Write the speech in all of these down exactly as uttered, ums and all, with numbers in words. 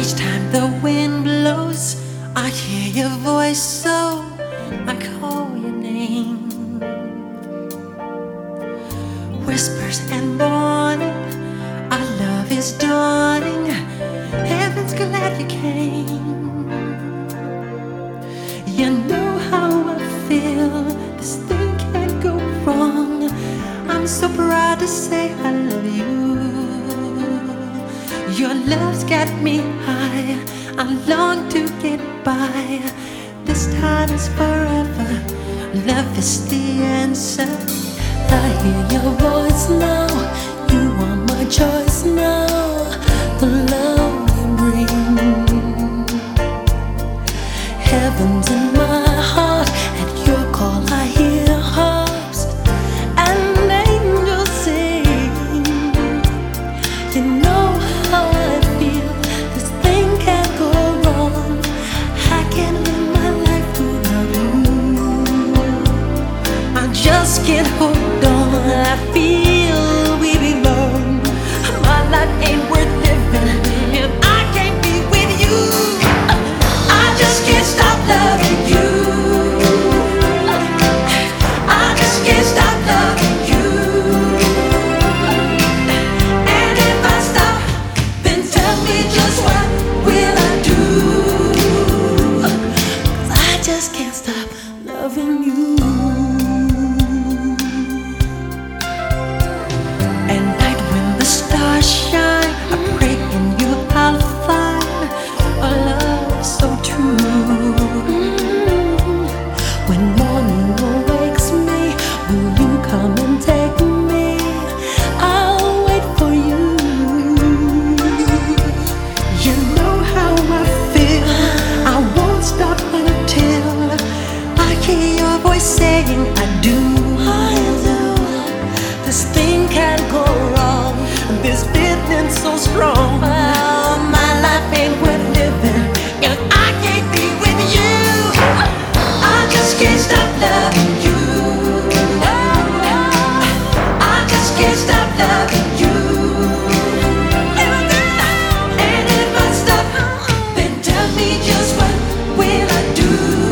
Each time the wind blows, I hear your voice, so I call your name. Whispers and warning, our love is dawning. Heaven's glad you came. You know how I feel, this thing can't go wrong. I'm so proud to say I love you. Your love's got me high, I long to get by. This time is forever, love is the answer. I hear your voice now, you are my choice now. The love you bring, heaven's in my heart. At your call I hear harps and angels sing. You know how I feel, this thing can't go wrong. I can't live my life without you. I just can't hold on, I feel we belong. My life ain't worth living if I can't be with you. I just can't stop loving you. I just can't stop loving you. And if I stop, then tell me just what will I do? 'Cause I just can't stop loving you. At night when the stars shine, I pray in you I'll find a love so true. When morning awakes me, will you come and take me? I'll wait for you. You know how I feel, I won't stop until I hear your voice saying I do. I do. This thing can't go wrong, this feeling so strong. Oh, my life ain't worth living if I can't be with you. I just can't stop loving you. I just can't stop loving you. And if I stop, then tell me just what will I do?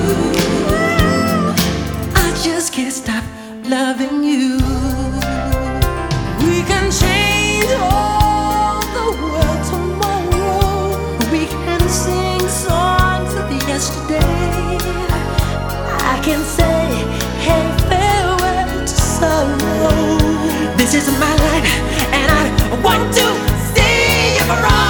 I just can't stop loving you. We can change all the world tomorrow. We can sing songs of yesterday. I can say, hey, farewell to sorrow. This is my life, and I want to see you for all.